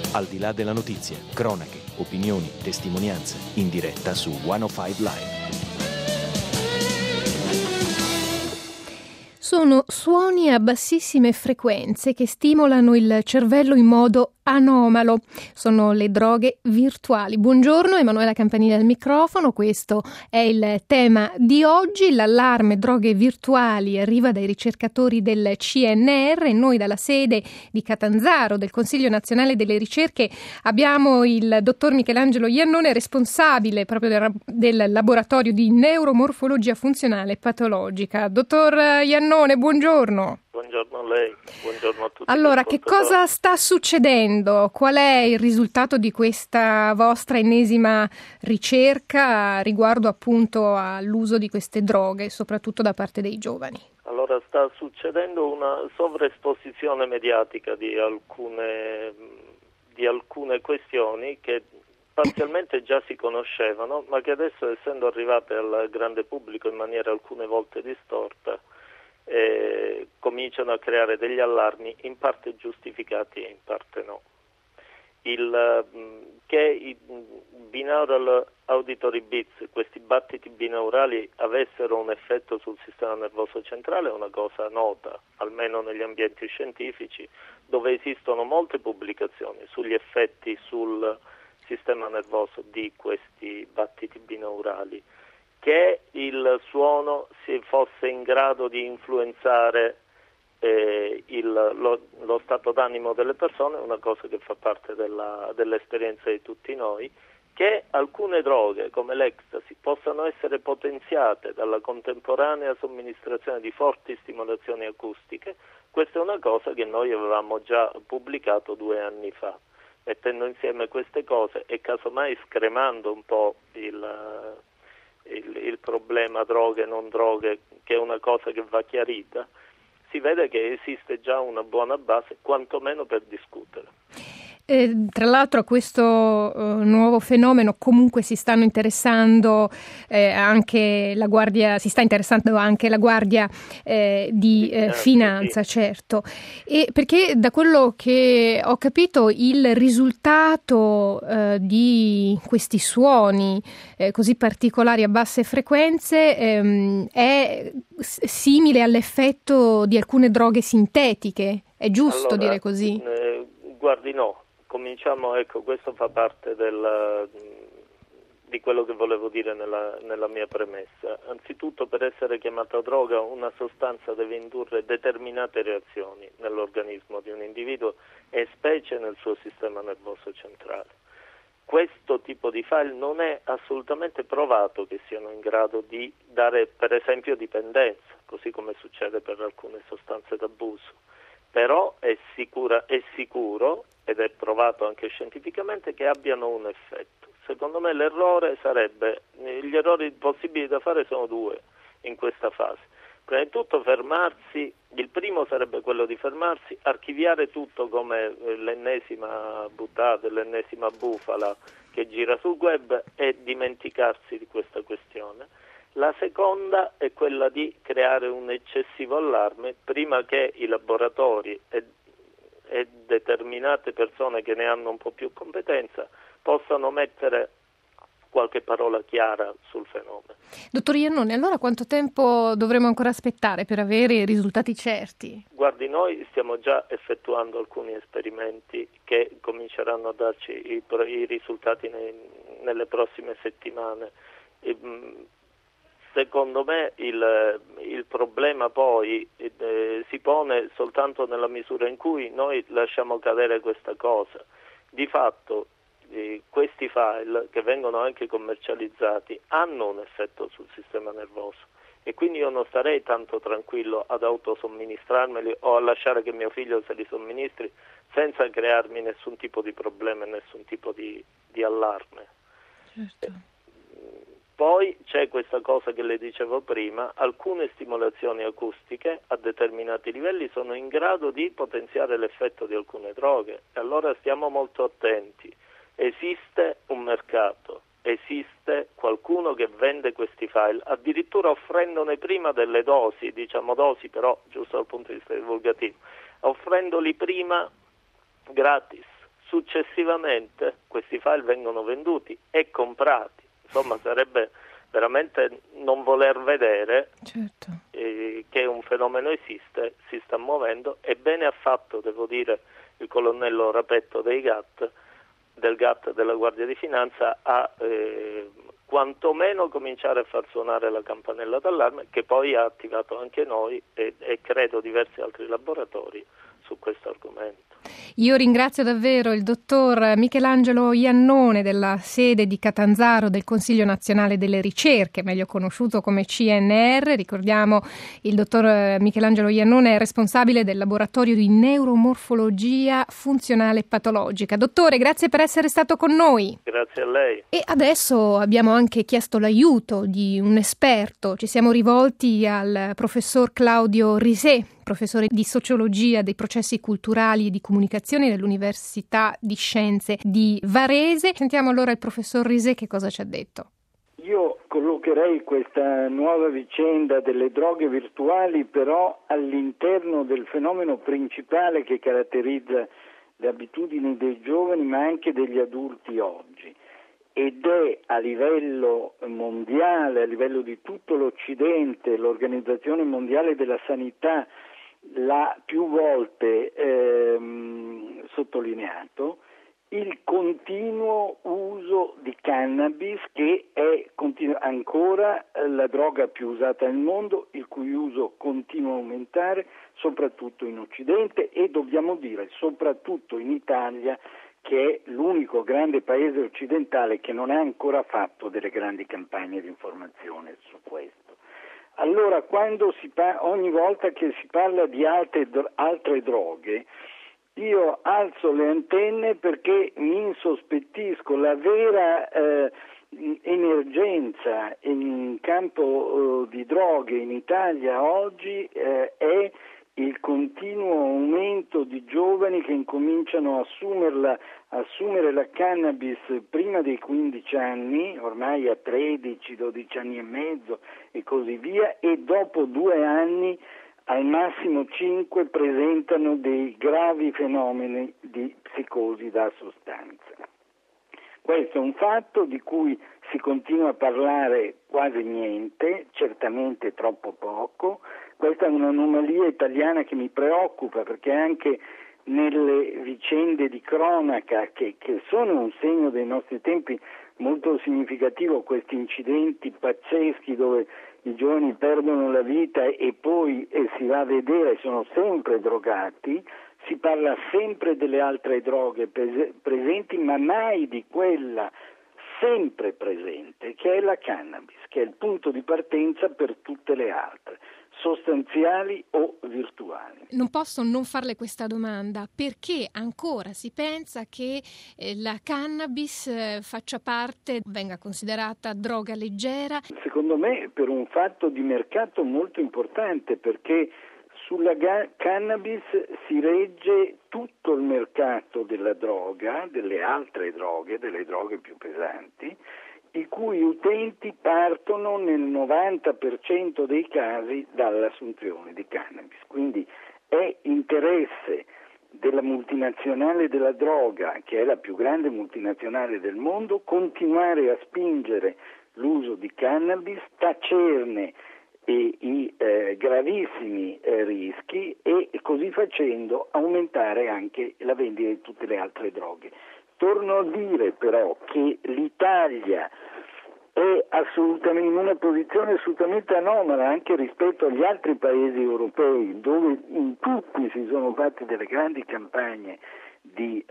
Al di là della notizia, cronache, opinioni, testimonianze, in diretta su 105 Live. Sono suoni a bassissime frequenze che stimolano il cervello in modo anomalo. Sono le droghe virtuali. Buongiorno, Emanuela Campanile al microfono. Questo è il tema di oggi. L'allarme droghe virtuali arriva dai ricercatori del CNR e noi dalla sede di Catanzaro del Consiglio Nazionale delle Ricerche abbiamo il dottor Michelangelo Iannone, responsabile proprio del laboratorio di neuromorfologia funzionale e patologica. Dottor Iannone, buongiorno. Buongiorno a lei, buongiorno a tutti. Allora, che cosa sta succedendo? Qual è il risultato di questa vostra ennesima ricerca riguardo appunto all'uso di queste droghe, soprattutto da parte dei giovani? Allora, sta succedendo una sovraesposizione mediatica di alcune questioni che parzialmente già si conoscevano, ma che adesso, essendo arrivate al grande pubblico in maniera alcune volte distorta, cominciano a creare degli allarmi in parte giustificati e in parte no. Che i binaural auditory beats, questi battiti binaurali, avessero un effetto sul sistema nervoso centrale è una cosa nota, almeno negli ambienti scientifici, dove esistono molte pubblicazioni sugli effetti sul sistema nervoso di questi battiti binaurali. Che il suono si fosse in grado di influenzare lo stato d'animo delle persone è una cosa che fa parte dell'esperienza di tutti noi. Che alcune droghe come l'ecstasy possano essere potenziate dalla contemporanea somministrazione di forti stimolazioni acustiche, questa è una cosa che noi avevamo già pubblicato 2 anni fa. Mettendo insieme queste cose e casomai scremando un po' il problema droghe non droghe, che è una cosa che va chiarita, si vede che esiste già una buona base, quantomeno per discutere. Tra l'altro a questo nuovo fenomeno comunque si stanno interessando anche la Guardia, si sta interessando anche la Guardia di Finanza, sì. Certo. E perché da quello che ho capito il risultato di questi suoni così particolari a basse frequenze è simile all'effetto di alcune droghe sintetiche, è giusto dire così? Guardi, no. Cominciamo, questo fa parte di quello che volevo dire nella mia premessa. Anzitutto, per essere chiamata droga, una sostanza deve indurre determinate reazioni nell'organismo di un individuo e specie nel suo sistema nervoso centrale. Questo tipo di file non è assolutamente provato che siano in grado di dare, per esempio, dipendenza, così come succede per alcune sostanze d'abuso. Però è sicuro ed è provato anche scientificamente che abbiano un effetto. Secondo me gli errori possibili da fare sono 2 in questa fase. Prima di tutto il primo sarebbe quello di fermarsi, archiviare tutto come l'ennesima buttata, l'ennesima bufala che gira sul web e dimenticarsi di questa questione. La seconda è quella di creare un eccessivo allarme prima che i laboratori e determinate persone che ne hanno un po' più competenza possano mettere qualche parola chiara sul fenomeno. Dottor Iannone, allora quanto tempo dovremo ancora aspettare per avere risultati certi? Guardi, noi stiamo già effettuando alcuni esperimenti che cominceranno a darci i risultati nelle prossime settimane. Secondo me il problema poi si pone soltanto nella misura in cui noi lasciamo cadere questa cosa. Di fatto questi file che vengono anche commercializzati hanno un effetto sul sistema nervoso e quindi io non starei tanto tranquillo ad autosomministrarmeli o a lasciare che mio figlio se li somministri senza crearmi nessun tipo di problema e nessun tipo di allarme. Certo. Poi c'è questa cosa che le dicevo prima, alcune stimolazioni acustiche a determinati livelli sono in grado di potenziare l'effetto di alcune droghe e allora stiamo molto attenti. Esiste un mercato, esiste qualcuno che vende questi file, addirittura offrendone prima delle dosi, dosi però giusto dal punto di vista divulgativo, offrendoli prima gratis successivamente questi file vengono venduti e comprati. Insomma, sarebbe veramente non voler vedere che un fenomeno esiste, si sta muovendo, e bene ha fatto, devo dire, il colonnello Rapetto del GAT della Guardia di Finanza a quantomeno cominciare a far suonare la campanella d'allarme, che poi ha attivato anche noi e credo diversi altri laboratori su questo argomento. Io ringrazio davvero il dottor Michelangelo Iannone della sede di Catanzaro del Consiglio Nazionale delle Ricerche, meglio conosciuto come CNR. Ricordiamo, il dottor Michelangelo Iannone è responsabile del laboratorio di neuromorfologia funzionale patologica. Dottore, grazie per essere stato con noi. Grazie a lei. E adesso abbiamo anche chiesto l'aiuto di un esperto. Ci siamo rivolti al professor Claudio Risè, professore di sociologia dei processi culturali e di comunicazione dell'Università di Scienze di Varese. Sentiamo allora il professor Risè che cosa ci ha detto. Io collocherei questa nuova vicenda delle droghe virtuali però all'interno del fenomeno principale che caratterizza le abitudini dei giovani ma anche degli adulti oggi, ed è a livello mondiale, a livello di tutto l'Occidente, l'Organizzazione Mondiale della Sanità l'ha più volte sottolineato, il continuo uso di cannabis, che è ancora la droga più usata nel mondo, il cui uso continua a aumentare soprattutto in Occidente e dobbiamo dire soprattutto in Italia, che è l'unico grande paese occidentale che non ha ancora fatto delle grandi campagne di informazione su questo. Allora, ogni volta che si parla di altre droghe, io alzo le antenne perché mi insospettisco. La vera emergenza in campo di droghe in Italia oggi è il continuo aumento di giovani che incominciano a assumere la cannabis prima dei 15 anni, ormai a 13, 12 anni e mezzo e così via, e dopo 2 anni, al massimo 5, presentano dei gravi fenomeni di psicosi da sostanza. Questo è un fatto di cui si continua a parlare quasi niente, certamente troppo poco. Questa è un'anomalia italiana che mi preoccupa, perché anche nelle vicende di cronaca che sono un segno dei nostri tempi molto significativo, questi incidenti pazzeschi dove i giovani perdono la vita e poi si va a vedere sono sempre drogati, si parla sempre delle altre droghe presenti, ma mai di quella sempre presente, che è la cannabis, che è il punto di partenza per tutte le altre, sostanziali o virtuali. Non posso non farle questa domanda: perché ancora si pensa che la cannabis venga considerata droga leggera? Secondo me per un fatto di mercato molto importante, perché sulla cannabis si regge tutto il mercato della droga, delle altre droghe, delle droghe più pesanti, i cui utenti partono nel 90% dei casi dall'assunzione di cannabis. Quindi è interesse della multinazionale della droga, che è la più grande multinazionale del mondo, continuare a spingere l'uso di cannabis, tacerne i gravissimi rischi e così facendo aumentare anche la vendita di tutte le altre droghe. Torno a dire però che l'Italia è assolutamente in una posizione assolutamente anomala anche rispetto agli altri paesi europei, dove in tutti si sono fatte delle grandi campagne di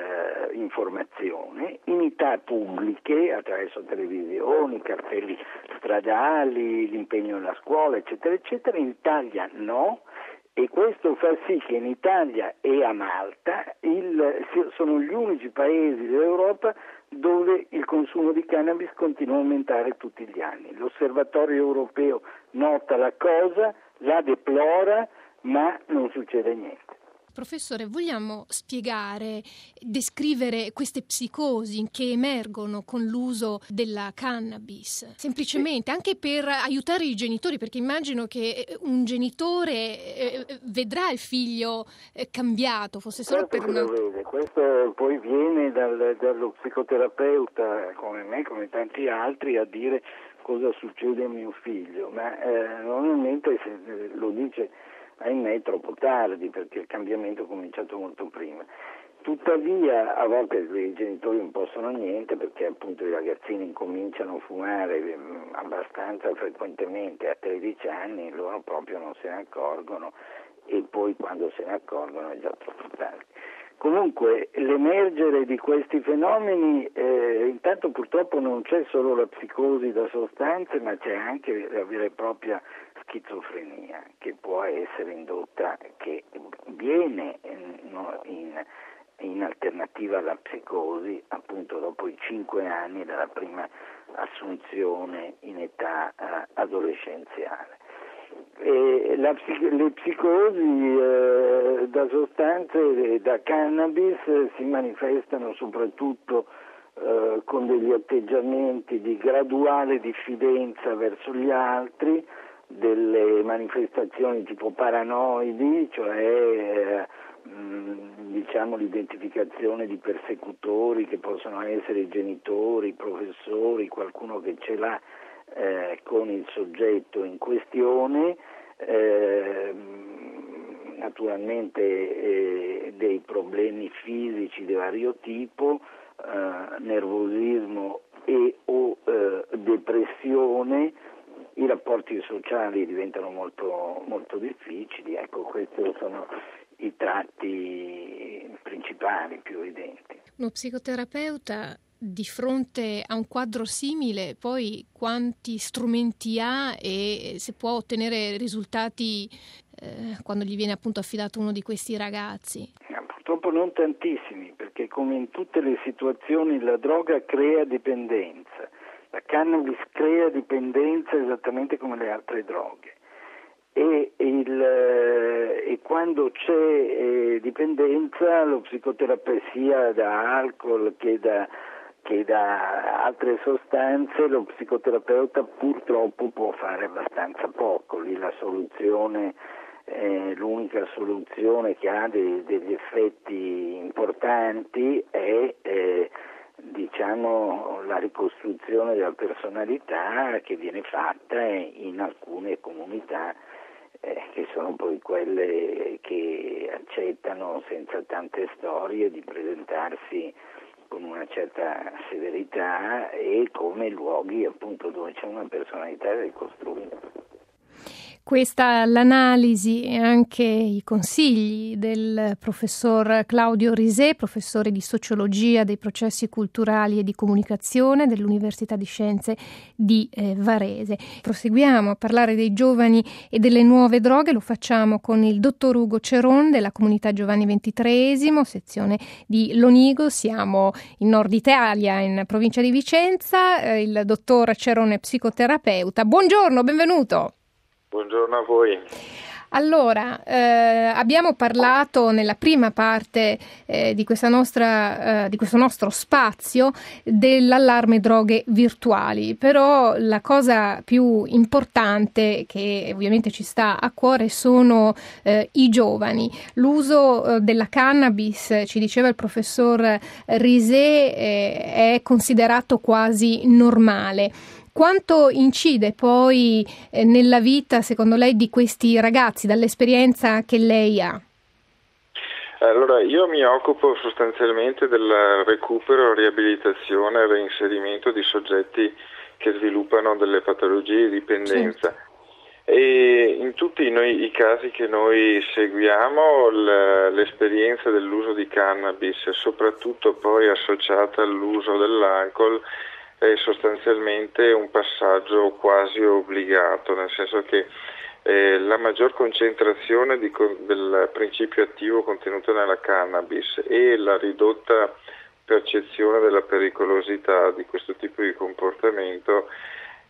informazione, unità pubbliche attraverso televisioni, cartelli stradali, l'impegno nella scuola, eccetera, eccetera. In Italia no, e questo fa sì che in Italia e a Malta sono gli unici paesi dell'Europa dove il consumo di cannabis continua a aumentare tutti gli anni. L'Osservatorio europeo nota la cosa, la deplora, ma non succede niente. Professore, vogliamo spiegare, descrivere queste psicosi che emergono con l'uso della cannabis? Semplicemente, anche per aiutare i genitori, perché immagino che un genitore vedrà il figlio cambiato, fosse solo per una... Questo poi viene dallo psicoterapeuta, come me, come tanti altri, a dire cosa succede a mio figlio, ma normalmente lo dice, ahimè, troppo tardi, perché il cambiamento è cominciato molto prima. Tuttavia, a volte i genitori non possono niente, perché appunto i ragazzini incominciano a fumare abbastanza frequentemente a 13 anni, loro proprio non se ne accorgono, e poi quando se ne accorgono è già troppo tardi. Comunque, l'emergere di questi fenomeni, intanto purtroppo non c'è solo la psicosi da sostanze, ma c'è anche la vera e propria schizofrenia, che può essere indotta, che viene in alternativa alla psicosi, appunto dopo i 5 anni dalla prima assunzione in età adolescenziale. Le psicosi da sostanze, da cannabis, si manifestano soprattutto con degli atteggiamenti di graduale diffidenza verso gli altri, delle manifestazioni tipo paranoidi, cioè diciamo l'identificazione di persecutori che possono essere i genitori, i professori, qualcuno che ce l'ha con il soggetto in questione, naturalmente dei problemi fisici di vario tipo, nervosismo e o depressione. I rapporti sociali diventano molto, molto difficili, ecco, questi sono i tratti principali, più evidenti. Uno psicoterapeuta di fronte a un quadro simile, poi quanti strumenti ha e se può ottenere risultati quando gli viene appunto affidato uno di questi ragazzi? Purtroppo non tantissimi, perché come in tutte le situazioni la droga crea dipendenza, la cannabis crea dipendenza esattamente come le altre droghe. E quando c'è dipendenza, lo psicoterapeuta, sia da alcol che da altre sostanze, lo psicoterapeuta purtroppo può fare abbastanza poco. Lì la soluzione, l'unica soluzione che ha degli effetti importanti è diciamo la ricostruzione della personalità, che viene fatta in alcune comunità che sono poi quelle che accettano senza tante storie di presentarsi con una certa severità e come luoghi appunto dove c'è una personalità ricostruita. Questa l'analisi e anche i consigli del professor Claudio Risè, professore di sociologia dei processi culturali e di comunicazione dell'Università di Scienze di Varese. Proseguiamo a parlare dei giovani e delle nuove droghe, lo facciamo con il dottor Ugo Ceron della comunità Giovanni XXIII, sezione di Lonigo. Siamo in Nord Italia, in provincia di Vicenza. Il dottor Ceron è psicoterapeuta. Buongiorno, benvenuto. Buongiorno a voi. Allora, abbiamo parlato nella prima parte di questo nostro spazio dell'allarme droghe virtuali, però la cosa più importante che ovviamente ci sta a cuore sono i giovani. L'uso della cannabis, ci diceva il professor Risè, è considerato quasi normale. Quanto incide poi nella vita, secondo lei, di questi ragazzi, dall'esperienza che lei ha? Allora, io mi occupo sostanzialmente del recupero, riabilitazione e reinserimento di soggetti che sviluppano delle patologie di dipendenza. Certo. E in tutti i casi che noi seguiamo, l'esperienza dell'uso di cannabis, soprattutto poi associata all'uso dell'alcol, è sostanzialmente un passaggio quasi obbligato, nel senso che la maggior concentrazione del principio attivo contenuto nella cannabis e la ridotta percezione della pericolosità di questo tipo di comportamento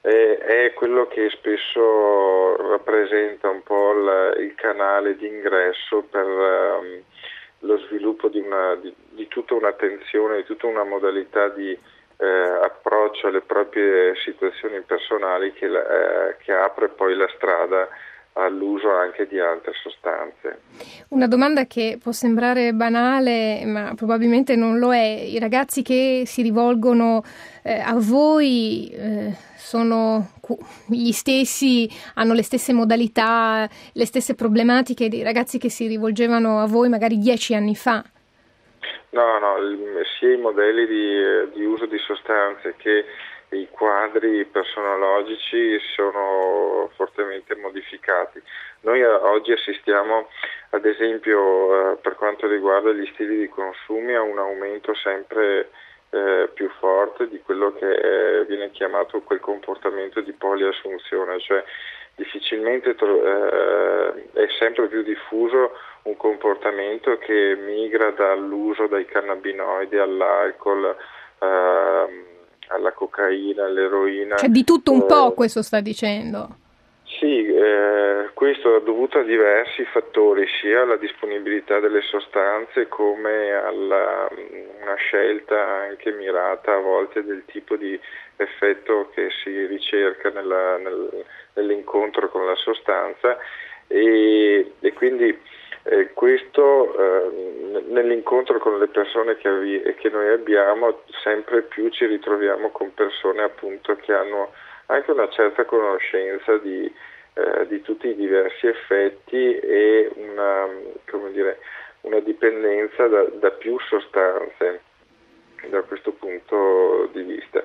è quello che spesso rappresenta un po' il canale di ingresso per lo sviluppo di tutta un'attenzione, di tutta una modalità di approccio alle proprie situazioni personali che apre poi la strada all'uso anche di altre sostanze. Una domanda che può sembrare banale, ma probabilmente non lo è. I ragazzi che si rivolgono a voi sono gli stessi, hanno le stesse modalità, le stesse problematiche dei ragazzi che si rivolgevano a voi magari 10 anni fa? No, sia i modelli di uso di sostanze che i quadri personologici sono fortemente modificati. Noi oggi assistiamo, ad esempio, per quanto riguarda gli stili di consumi, a un aumento sempre più forte di quello che viene chiamato quel comportamento di poliassunzione, cioè difficilmente è sempre più diffuso un comportamento che migra dall'uso dai cannabinoidi all'alcol, alla cocaina, all'eroina. Cioè di tutto un po', questo sta dicendo. Sì, questo è dovuto a diversi fattori, sia alla disponibilità delle sostanze come alla una scelta anche mirata a volte del tipo di effetto che si ricerca nell'incontro con la sostanza e quindi questo nell'incontro con le persone che noi abbiamo sempre più ci ritroviamo con persone appunto che hanno anche una certa conoscenza di tutti i diversi effetti e una dipendenza da più sostanze da questo punto di vista.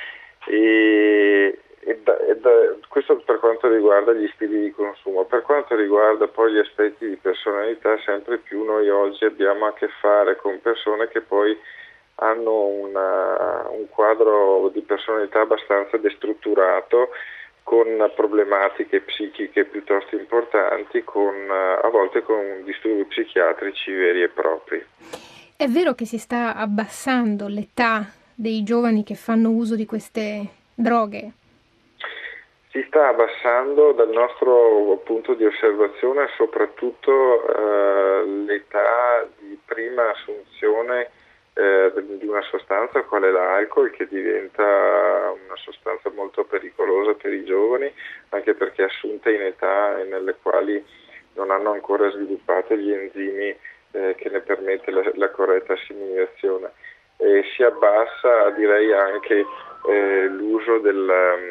Questo per quanto riguarda gli stili di consumo. Per quanto riguarda poi gli aspetti di personalità, sempre più noi oggi abbiamo a che fare con persone che poi hanno un quadro di personalità abbastanza destrutturato, con problematiche psichiche piuttosto importanti, a volte con disturbi psichiatrici veri e propri. È vero che si sta abbassando l'età dei giovani che fanno uso di queste droghe? Si sta abbassando dal nostro punto di osservazione soprattutto l'età di prima assunzione di una sostanza quale l'alcol, che diventa una sostanza molto pericolosa per i giovani, anche perché assunta in età nelle quali non hanno ancora sviluppato gli enzimi che ne permette la corretta assimilazione. Si abbassa, direi, anche l'uso dei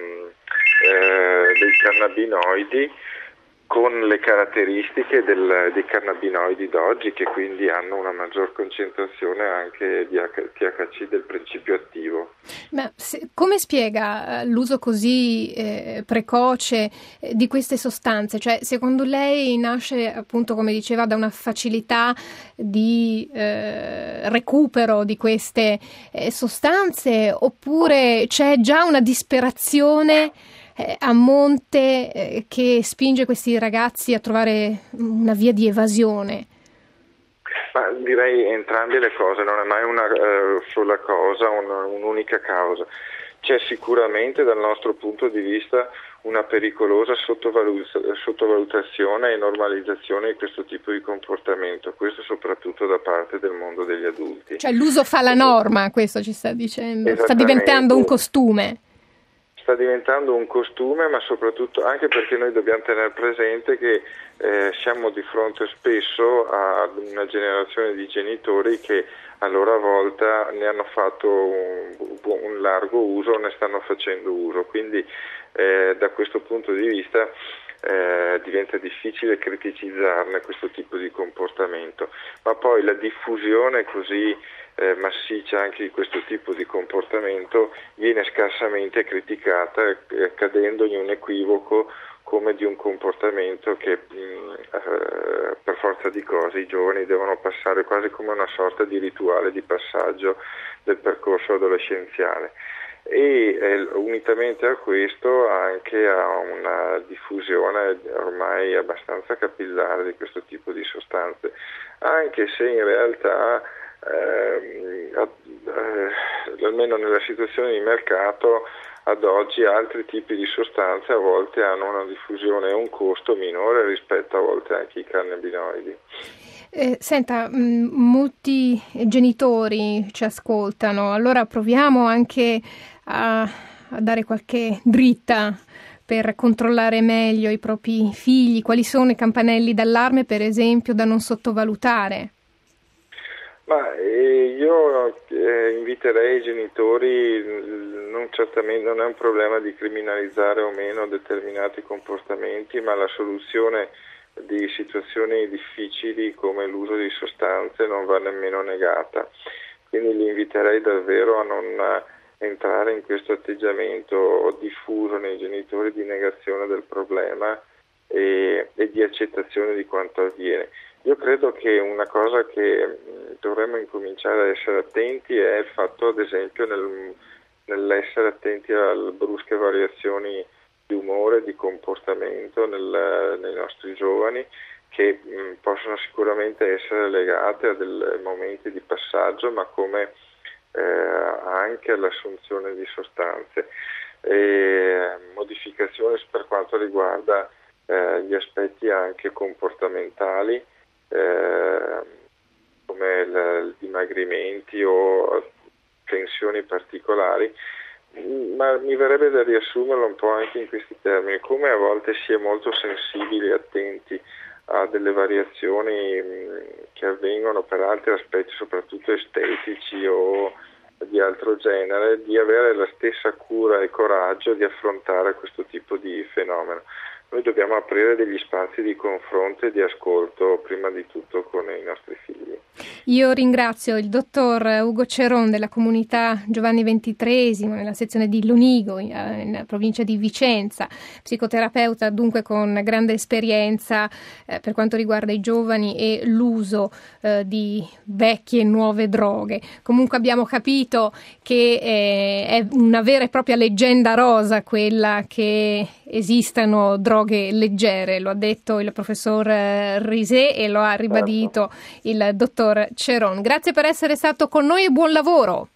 cannabinoidi, con le caratteristiche dei cannabinoidi d'oggi, che quindi hanno una maggior concentrazione anche di THC, del principio attivo. Ma come spiega l'uso così precoce di queste sostanze? Cioè, secondo lei nasce, appunto, come diceva, da una facilità di recupero di queste sostanze, oppure c'è già una disperazione a monte che spinge questi ragazzi a trovare una via di evasione? Ma direi entrambe le cose, non è mai una sola cosa, un'unica causa. C'è sicuramente dal nostro punto di vista una pericolosa sottovalutazione e normalizzazione di questo tipo di comportamento, questo soprattutto da parte del mondo degli adulti. Cioè l'uso fa la norma, questo ci sta dicendo, sta diventando un costume. Sta diventando un costume, ma soprattutto anche perché noi dobbiamo tenere presente che siamo di fronte spesso a una generazione di genitori che a loro volta ne hanno fatto un largo uso, ne stanno facendo uso, quindi da questo punto di vista diventa difficile criticizzarne questo tipo di comportamento, ma poi la diffusione così massiccia anche di questo tipo di comportamento viene scarsamente criticata, cadendo in un equivoco come di un comportamento che per forza di cose i giovani devono passare quasi come una sorta di rituale di passaggio del percorso adolescenziale. E unitamente a questo anche a una diffusione ormai abbastanza capillare di questo tipo di sostanze, anche se in realtà almeno nella situazione di mercato ad oggi altri tipi di sostanze a volte hanno una diffusione e un costo minore rispetto a volte anche i cannabinoidi. Senta, molti genitori ci ascoltano, allora proviamo anche a dare qualche dritta per controllare meglio i propri figli. Quali sono i campanelli d'allarme, per esempio, da non sottovalutare? Ma io inviterei i genitori, certamente non è un problema di criminalizzare o meno determinati comportamenti, ma la soluzione di situazioni difficili come l'uso di sostanze non va nemmeno negata. Quindi li inviterei davvero a non entrare in questo atteggiamento diffuso nei genitori di negazione del problema e di accettazione di quanto avviene. Io credo che una cosa che dovremmo incominciare a essere attenti è il fatto, ad esempio, nell'essere attenti alle brusche variazioni di umore, di comportamento nei nostri giovani, che possono sicuramente essere legate a dei momenti di passaggio, ma come anche all'assunzione di sostanze. Modificazioni per quanto riguarda gli aspetti anche comportamentali, come i dimagrimenti o tensioni particolari, ma mi verrebbe da riassumerlo un po' anche in questi termini: come a volte si è molto sensibili e attenti a delle variazioni che avvengono per altri aspetti, soprattutto estetici o di altro genere, di avere la stessa cura e coraggio di affrontare questo tipo di fenomeno. Noi dobbiamo aprire degli spazi di confronto e di ascolto, prima di tutto con i nostri figli. Io ringrazio il dottor Ugo Ceron della comunità Giovanni XXIII nella sezione di Lonigo, in provincia di Vicenza, psicoterapeuta dunque con grande esperienza per quanto riguarda i giovani e l'uso di vecchie e nuove droghe. Comunque abbiamo capito che è una vera e propria leggenda rosa quella che esistano droghe leggere, lo ha detto il professor Risè e lo ha ribadito il dottor Ceron. Grazie per essere stato con noi e buon lavoro.